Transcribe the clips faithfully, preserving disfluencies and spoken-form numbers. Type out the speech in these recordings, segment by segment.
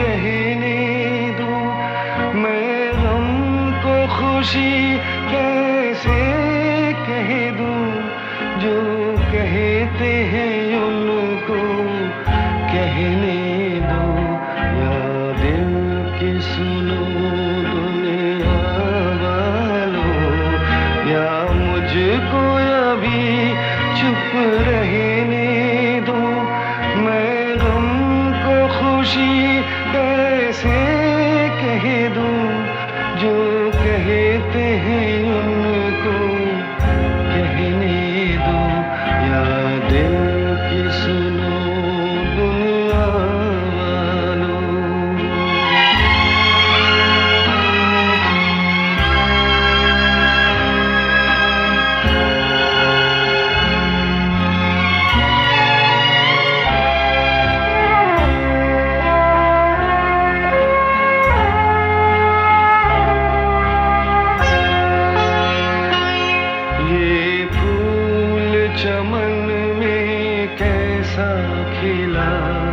रहने दो, मैं गम को खुशी कैसे कह दूं, जो कहते हैं उनको कहने दो, या दिल की सुनो दुनिया वालों, या मुझको अभी चुप रहने दो, मैं गम को खुशी कैसे कह दूं, जो कहते हैं उनको कहने दो, या दिल की सुनो दुनिया वालों। ये फूल चमन में कैसा खिला,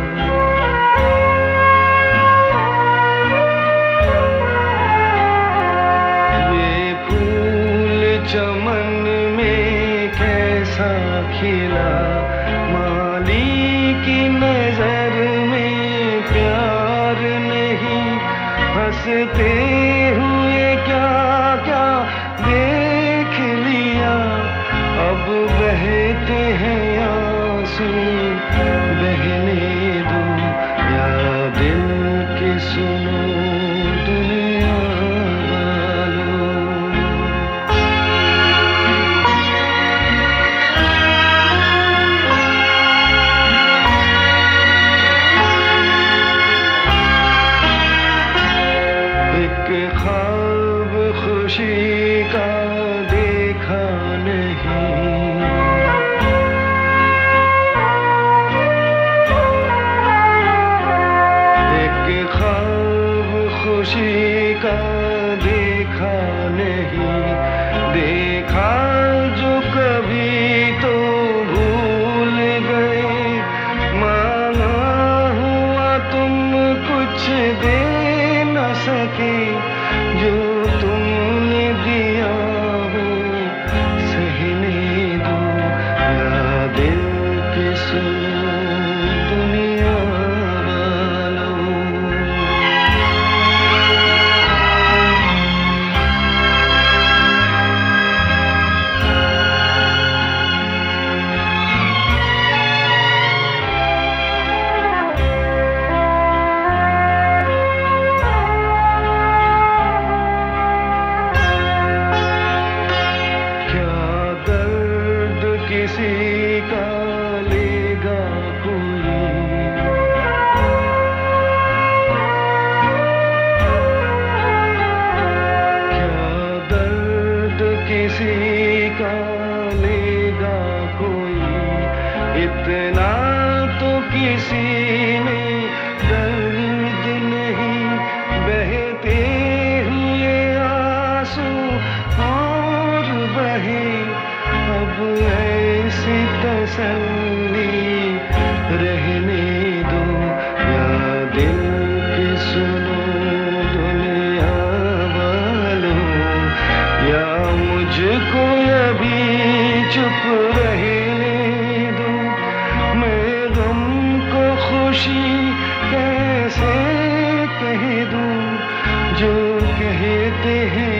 ये फूल चमन में कैसा खिला, माली की नजर में प्यार नहीं, हंसते हुए क्या क्या देख लिया, अब बहते हैं आंसू बहने दो, या दिल की सुनो दुनिया वालों। एक ख्वाब खुशी का देखा नहीं, एक ख्वाब खुशी का देखा नहीं, देखा जो कभी तो भूल गए, मांगा हुआ तुम कुछ दे न सके, जो तुमने दिया हो सहने दो, या दिल की सुनो दुनिया वालों। किसी का लेगा कोई, क्या दर्द किसी का लेगा कोई, इतना तो किसी में दर्द नहीं, बहते हुए आंसू और बहे, अब ऐसी तसल्ली रहने दो, या दिल की सुनो दुनिया वालों, या मुझको अभी चुप रहने दो, मैं गम को खुशी कैसे कह दूं, जो कहते हैं